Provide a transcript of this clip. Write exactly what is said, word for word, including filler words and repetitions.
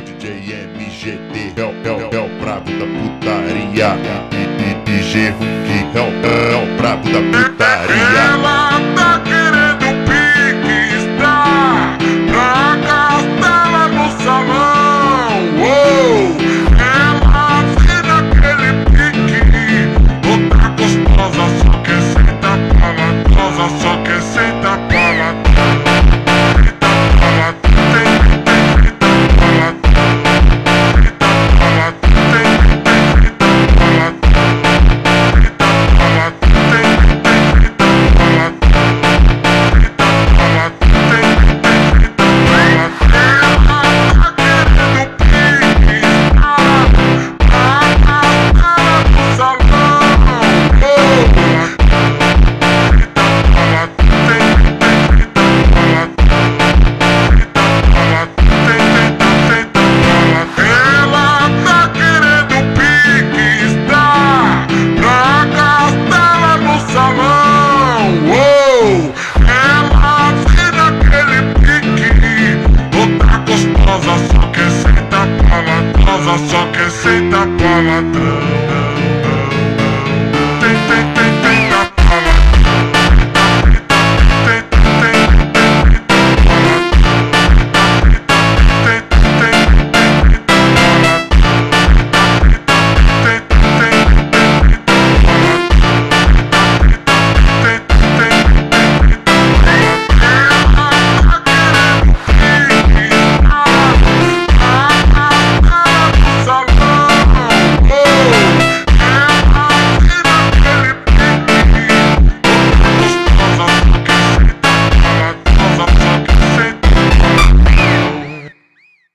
D J M G T é o, é o, é o brabo da putaria. E, e, e G Hulk é o, é o brabo da putaria. Ela tá querendo pique, está pra gastar no salão. Uou! Ela vem naquele pique, outra gostosa, só que senta paladosa, só que senta paladosa. Só que senta pra lá.